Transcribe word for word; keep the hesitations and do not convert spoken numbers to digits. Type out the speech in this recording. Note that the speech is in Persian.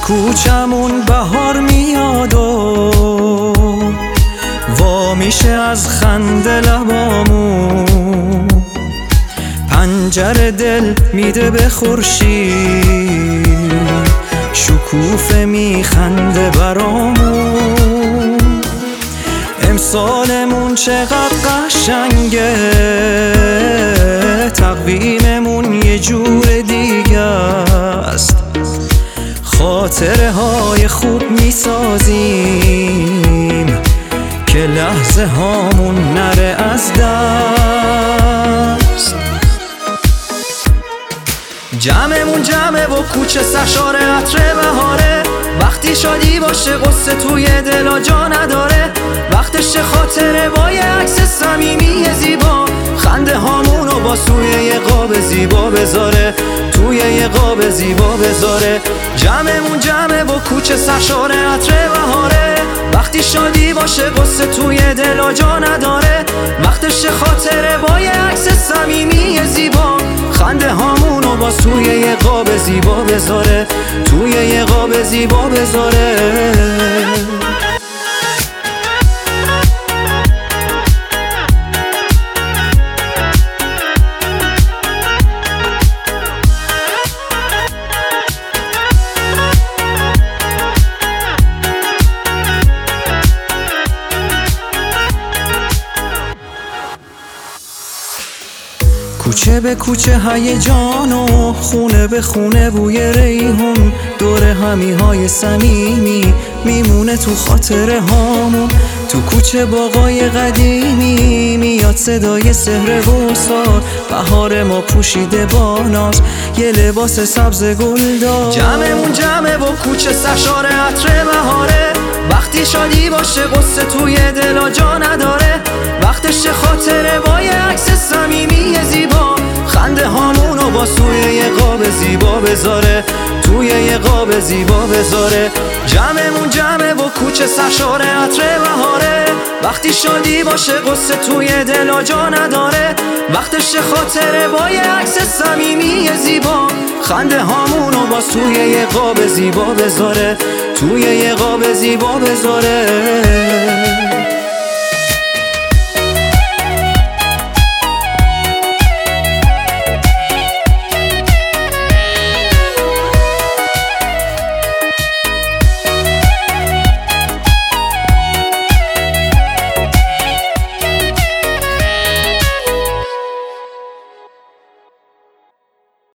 کوچمون بهار میاد و وا میشه از خنده لبامون، پنجره دل میده به خورشید، شکوفه میخنده برامون. امسالمون چقدر قشنگه، تقویممون یه جور دیگه است، خاطره های خوب میسازیم که لحظه هامون نره از دست. جمعمون جمعه و کوچه سرشار عطر بهاره، وقتی شادی باشه قصه توی دل جا نداره، وقتش خاطره با یه عکس صمیمی زیبا، خنده هامونو با سوی یه قاب زیبا بذاره، توی یه قاب زیبا بذاره. جمعمون جمعه و کوچه سرشار عطر بهاره، وقتی شادی باشه قصه توی دل جا نداره، وقتش خاطره با یه عکس صمیمی زیبا، خنده هامونو با سوی یه قاب زیبا بذاره، توی یه قاب زیبا بذاره. کوچه به کوچه هیجان و خونه به خونه بوی ریحون، دور همی های صمیمی میمونه تو خاطره هامون. تو کوچه باغای قدیمی میاد صدای سحر وصال، بهار ما پوشیده با ناز یه لباس سبز گلدار. جمعمون جمعه و کوچه سرشار عطر بهاره، وقتی شادی باشه قصه توی دل جا نداره، وقتش خاطره با یه عکس صمیمی زیبا، خنده هامونو با سوی یه قاب زیبا بذاره، توی یه قاب زیبا بذاره. جمعمون جمعه و کوچه سرشار عطر بهاره، وقتی شادی باشه قصه توی دل جا نداره، وقتش خاطره با یه عکس صمیمی زیبا، خنده هامونو با سوی یه قاب زیبا بذاره، توی یه قاب زیبا بذاره.